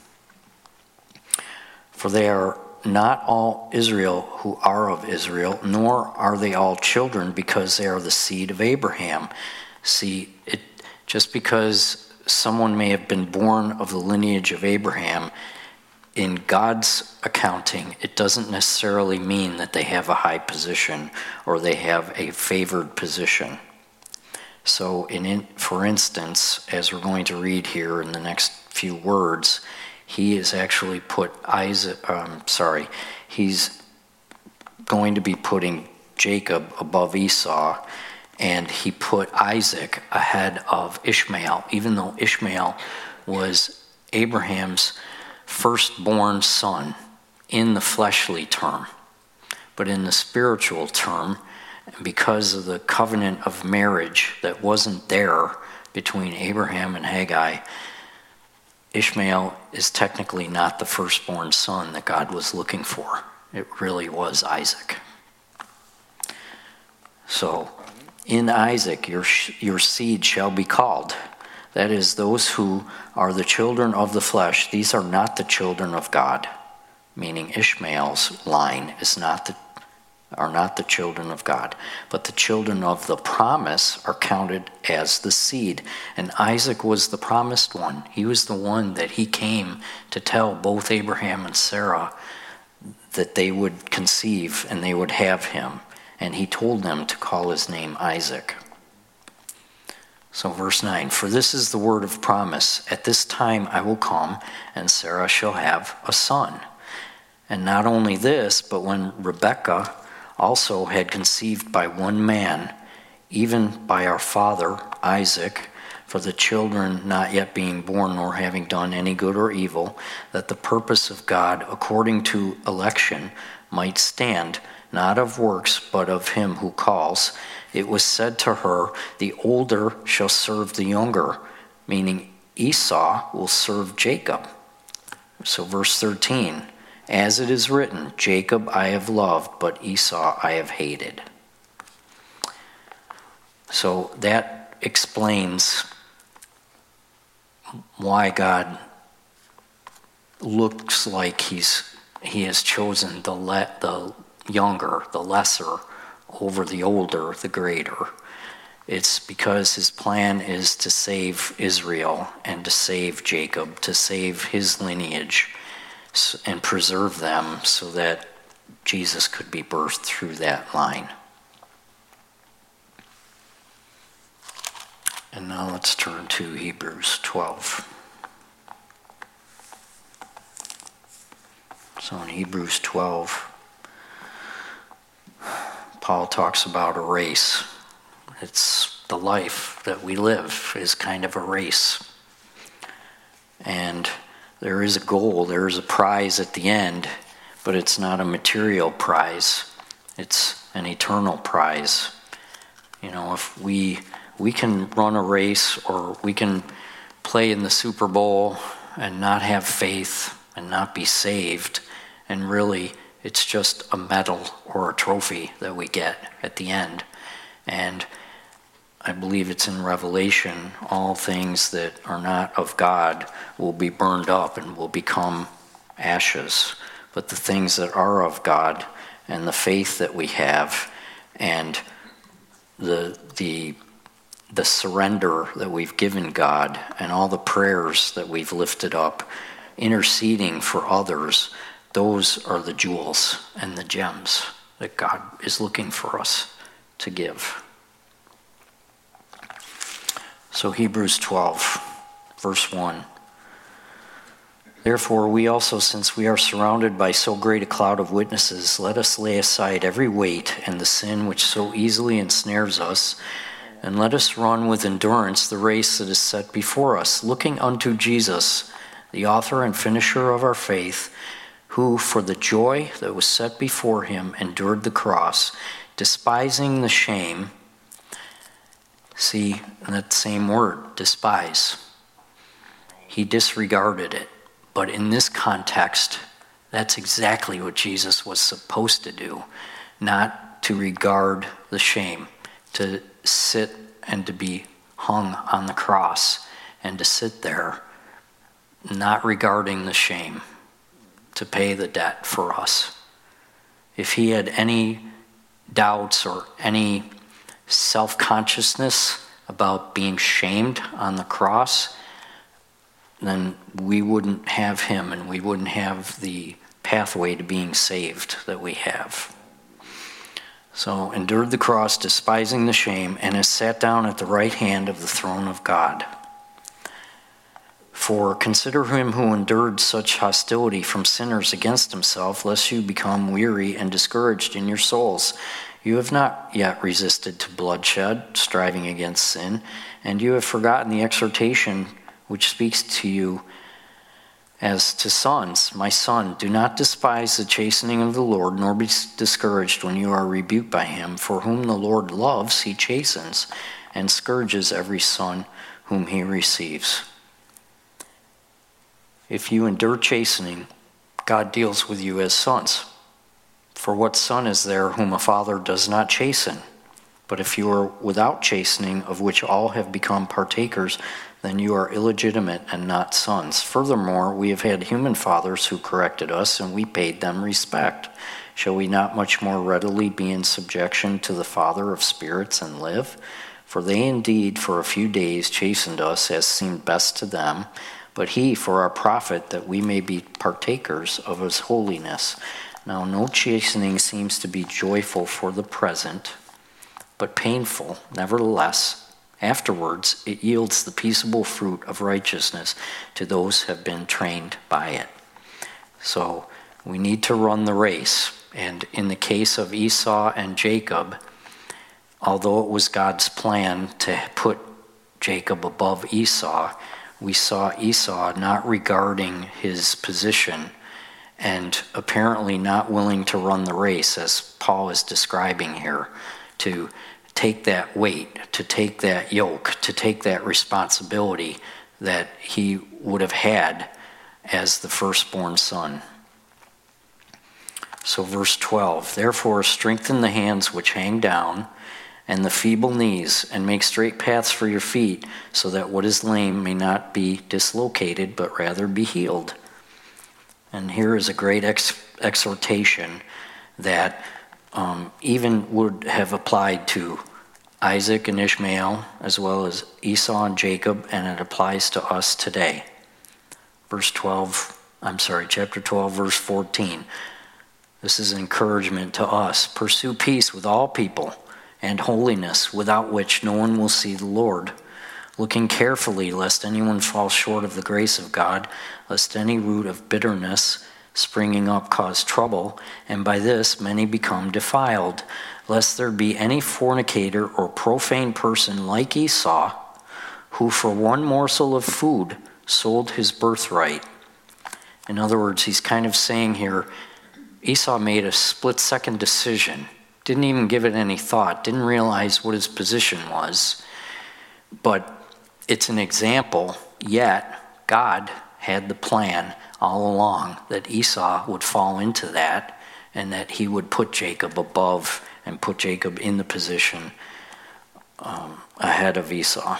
For they are not all Israel who are of Israel, nor are they all children because they are the seed of Abraham. See, it, just because someone may have been born of the lineage of Abraham, in God's accounting, it doesn't necessarily mean that they have a high position or they have a favored position. So, in, in, for instance, as we're going to read here in the next few words, he is actually put Isaac, um, sorry, he's going to be putting Jacob above Esau, and he put Isaac ahead of Ishmael, even though Ishmael was Abraham's firstborn son in the fleshly term. But in the spiritual term, because of the covenant of marriage that wasn't there between Abraham and Hagar, Ishmael is technically not the firstborn son that God was looking for. It really was Isaac. So, in Isaac your your seed shall be called. That is, those who are the children of the flesh, these are not the children of God, meaning Ishmael's line is not the, are not the children of God, but the children of the promise are counted as the seed. And Isaac was the promised one. He was the one that he came to tell both Abraham and Sarah that they would conceive and they would have him. And he told them to call his name Isaac. So verse nine, for this is the word of promise. At this time I will come, and Sarah shall have a son. And not only this, but when Rebekah also had conceived by one man, even by our father Isaac, for the children not yet being born nor having done any good or evil, that the purpose of God according to election might stand, not of works, but of him who calls, it was said to her, the older shall serve the younger, meaning Esau will serve Jacob. So verse thirteen, as it is written, Jacob I have loved, but Esau I have hated. So that explains why God looks like he's he has chosen the le, the younger, the lesser, over the older, the greater. It's because his plan is to save Israel and to save Jacob, to save his lineage and preserve them so that Jesus could be birthed through that line. And now let's turn to Hebrews twelve. So in Hebrews twelve, Paul talks about a race. It's the life that we live is kind of a race. And there is a goal, there is a prize at the end, but it's not a material prize. It's an eternal prize. You know, if we we can run a race, or we can play in the Super Bowl and not have faith and not be saved, and really it's just a medal or a trophy that we get at the end. And I believe it's in Revelation, all things that are not of God will be burned up and will become ashes. But the things that are of God, and the faith that we have, and the the the surrender that we've given God, and all the prayers that we've lifted up, interceding for others, those are the jewels and the gems that God is looking for us to give. So Hebrews twelve, verse one. Therefore, we also, since we are surrounded by so great a cloud of witnesses, let us lay aside every weight and the sin which so easily ensnares us, and let us run with endurance the race that is set before us, looking unto Jesus, the author and finisher of our faith, who, for the joy that was set before him, endured the cross, despising the shame. See, that same word, despise. He disregarded it. But in this context, that's exactly what Jesus was supposed to do, not to regard the shame, to sit and to be hung on the cross, and to sit there, not regarding the shame, to pay the debt for us. If he had any doubts or any self-consciousness about being shamed on the cross, then we wouldn't have him, and we wouldn't have the pathway to being saved that we have. So, endured the cross, despising the shame, and has sat down at the right hand of the throne of God. For consider him who endured such hostility from sinners against himself, lest you become weary and discouraged in your souls. You have not yet resisted to bloodshed, striving against sin, and you have forgotten the exhortation which speaks to you as to sons. My son, do not despise the chastening of the Lord, nor be discouraged when you are rebuked by him. For whom the Lord loves, he chastens, and scourges every son whom he receives. If you endure chastening, God deals with you as sons. For what son is there whom a father does not chasten? But if you are without chastening, of which all have become partakers, then you are illegitimate and not sons. Furthermore, we have had human fathers who corrected us, and we paid them respect. Shall we not much more readily be in subjection to the Father of spirits and live? For they indeed for a few days chastened us as seemed best to them, but he for our profit, that we may be partakers of his holiness. Now no chastening seems to be joyful for the present, but painful. Nevertheless, afterwards it yields the peaceable fruit of righteousness to those who have been trained by it. So we need to run the race. And in the case of Esau and Jacob, although it was God's plan to put Jacob above Esau, we saw Esau not regarding his position and apparently not willing to run the race, as Paul is describing here, to take that weight, to take that yoke, to take that responsibility that he would have had as the firstborn son. So verse twelve, therefore strengthen the hands which hang down and the feeble knees, and make straight paths for your feet, so that what is lame may not be dislocated, but rather be healed. And here is a great ex- exhortation that um, even would have applied to Isaac and Ishmael, as well as Esau and Jacob, and it applies to us today. Verse twelve, I'm sorry, chapter twelve, verse fourteen. This is encouragement to us. Pursue peace with all people and holiness, without which no one will see the Lord. Looking carefully lest anyone fall short of the grace of God, lest any root of bitterness springing up cause trouble, and by this many become defiled, lest there be any fornicator or profane person like Esau, who for one morsel of food sold his birthright. In other words, he's kind of saying here, Esau made a split-second decision, didn't even give it any thought, didn't realize what his position was, but it's an example, yet God had the plan all along that Esau would fall into that and that he would put Jacob above and put Jacob in the position um, ahead of Esau.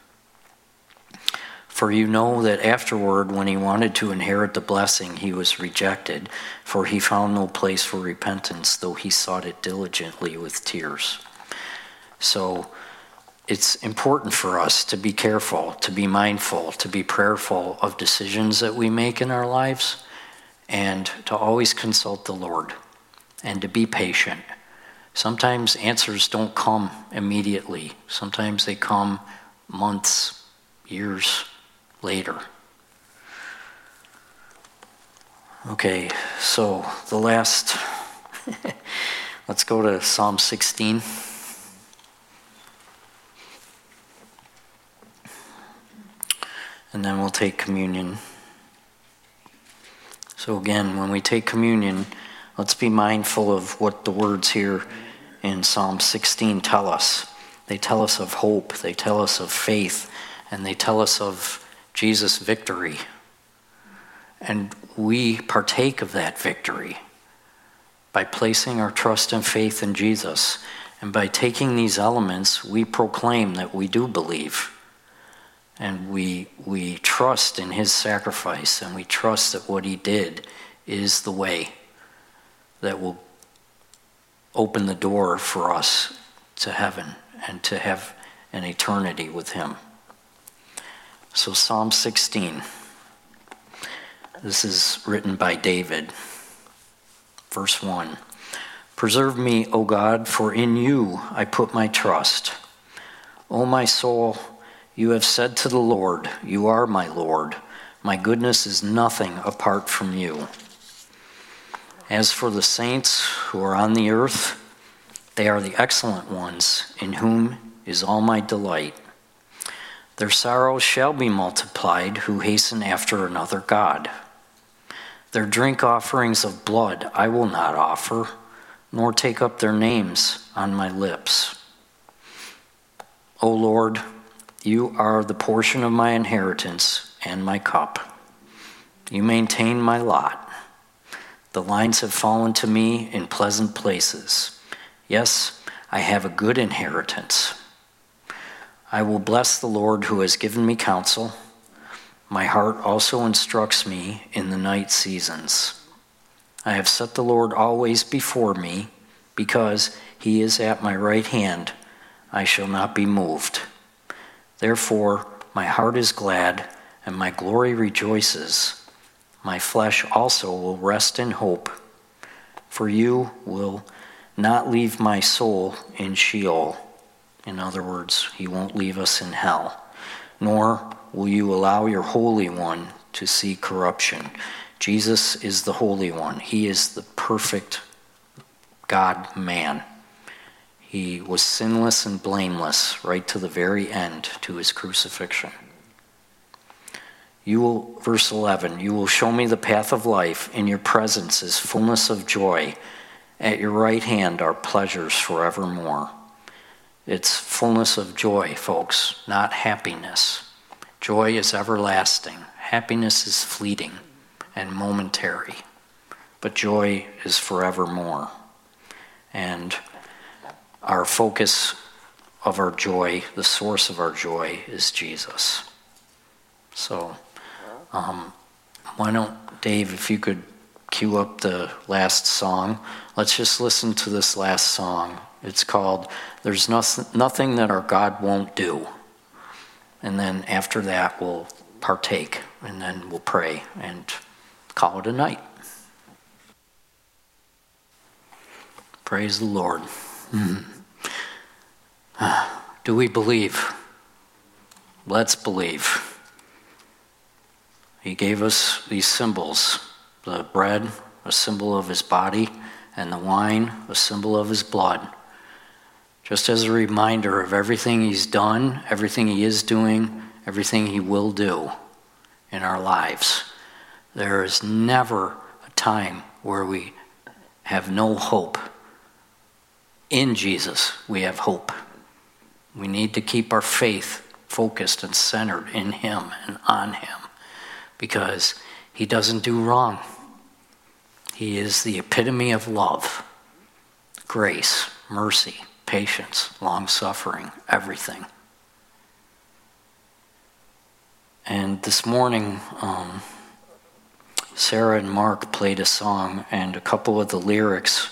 For you know that afterward, when he wanted to inherit the blessing, he was rejected, for he found no place for repentance, though he sought it diligently with tears. So it's important for us to be careful, to be mindful, to be prayerful of decisions that we make in our lives, and to always consult the Lord, and to be patient. Sometimes answers don't come immediately. Sometimes they come months, years later. Okay, so the last, let's go to Psalm sixteen. And then we'll take communion. So again, when we take communion, let's be mindful of what the words here in Psalm sixteen tell us. They tell us of hope, they tell us of faith, and they tell us of Jesus' victory. And we partake of that victory by placing our trust and faith in Jesus. And by taking these elements, we proclaim that we do believe. And we we trust in his sacrifice, and we trust that what he did is the way that will open the door for us to heaven and to have an eternity with him. So Psalm sixteen. This is written by David. Verse one. Preserve me, O God, for in you I put my trust. O my soul, you have said to the Lord, you are my Lord. My goodness is nothing apart from you. As for the saints who are on the earth, they are the excellent ones, in whom is all my delight. Their sorrows shall be multiplied who hasten after another God. Their drink offerings of blood I will not offer, nor take up their names on my lips. O Lord, you are the portion of my inheritance and my cup. You maintain my lot. The lines have fallen to me in pleasant places. Yes, I have a good inheritance. I will bless the Lord who has given me counsel. My heart also instructs me in the night seasons. I have set the Lord always before me, because he is at my right hand. I shall not be moved. Therefore, my heart is glad, and my glory rejoices. My flesh also will rest in hope, for you will not leave my soul in Sheol. In other words, he won't leave us in hell, nor will you allow your Holy One to see corruption. Jesus is the Holy One. He is the perfect God-man. He was sinless and blameless right to the very end, to his crucifixion. You will, verse eleven, you will show me the path of life. In your presence is fullness of joy. At your right hand are pleasures forevermore. It's fullness of joy, folks, not happiness. Joy is everlasting. Happiness is fleeting and momentary. But joy is forevermore. And our focus of our joy, the source of our joy, is Jesus. So, um, why don't, Dave, if you could cue up the last song. Let's just listen to this last song. It's called There's Nothing, Nothing That Our God Won't Do. And then after that, we'll partake, and then we'll pray and call it a night. Praise the Lord. Mm. Do we believe? Let's believe. He gave us these symbols the bread, a symbol of his body, and the wine, a symbol of his blood. Just as a reminder of everything he's done, everything he is doing, everything he will do in our lives. There is never a time where we have no hope. In Jesus, we have hope. We need to keep our faith focused and centered in him and on him, because he doesn't do wrong. He is the epitome of love, grace, mercy, patience, long-suffering, everything. And this morning, um, Sarah and Mark played a song, and a couple of the lyrics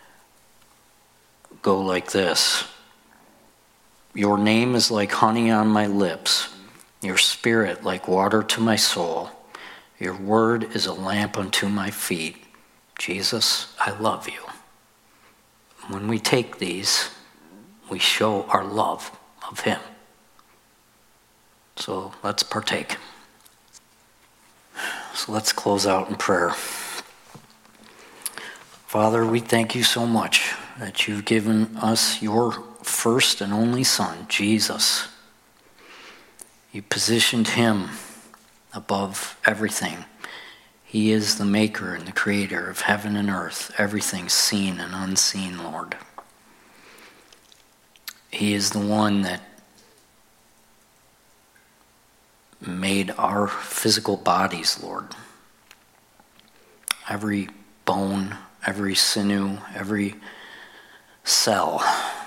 go like this. Your name is like honey on my lips, your spirit like water to my soul. Your word is a lamp unto my feet. Jesus, I love you. When we take these, we show our love of him. So let's partake. So let's close out in prayer. Father, we thank you so much that you've given us your first and only Son, Jesus. You positioned him above everything. He is the maker and the creator of heaven and earth, everything seen and unseen, Lord. He is the one that made our physical bodies, Lord. Every bone, every sinew, every cell,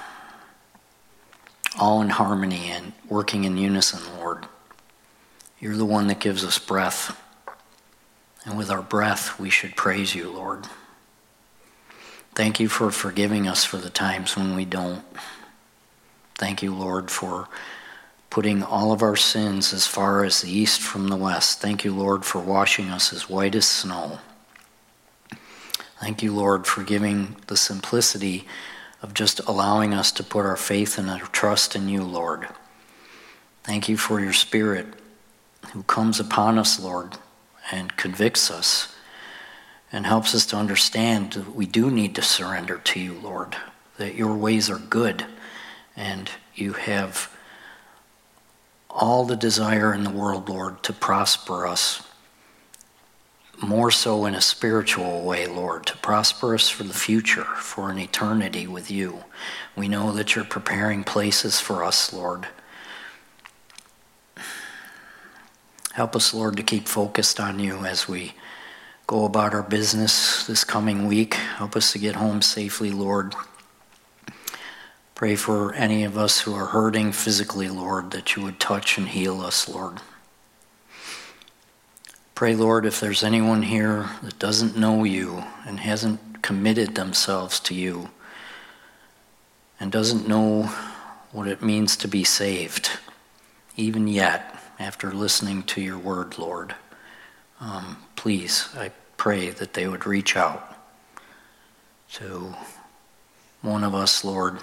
all in harmony and working in unison, Lord. You're the one that gives us breath. And with our breath, we should praise you, Lord. Thank you for forgiving us for the times when we don't. Thank you, Lord, for putting all of our sins as far as the east from the west. Thank you, Lord, for washing us as white as snow. Thank you, Lord, for giving the simplicity of just allowing us to put our faith and our trust in you, Lord. Thank you for your Spirit who comes upon us, Lord, and convicts us and helps us to understand that we do need to surrender to you, Lord, that your ways are good and you have all the desire in the world, Lord, to prosper us, more so in a spiritual way, Lord, to prosper us for the future, for an eternity with you. We know that you're preparing places for us, Lord. Help us, Lord, to keep focused on you as we go about our business this coming week. Help us to get home safely, Lord. Pray for any of us who are hurting physically, Lord, that you would touch and heal us, Lord. Pray, Lord, if there's anyone here that doesn't know you and hasn't committed themselves to you and doesn't know what it means to be saved, even yet, after listening to your word, Lord, um, please, I pray that they would reach out to one of us, Lord,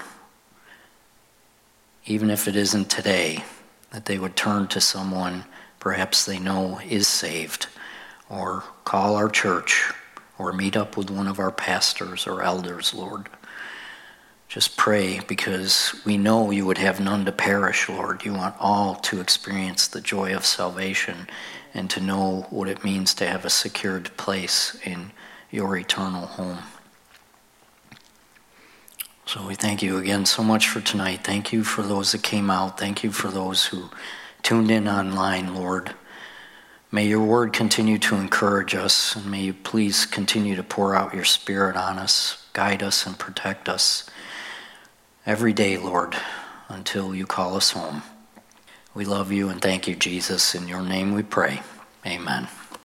even if it isn't today, that they would turn to someone perhaps they know is saved, or call our church, or meet up with one of our pastors or elders, Lord. Just pray, because we know you would have none to perish, Lord. You want all to experience the joy of salvation and to know what it means to have a secured place in your eternal home. So we thank you again so much for tonight. Thank you for those that came out. Thank you for those who tuned in online, Lord. May your word continue to encourage us, and may you please continue to pour out your Spirit on us, guide us and protect us every day, Lord, until you call us home. We love you and thank you, Jesus. In your name we pray. Amen.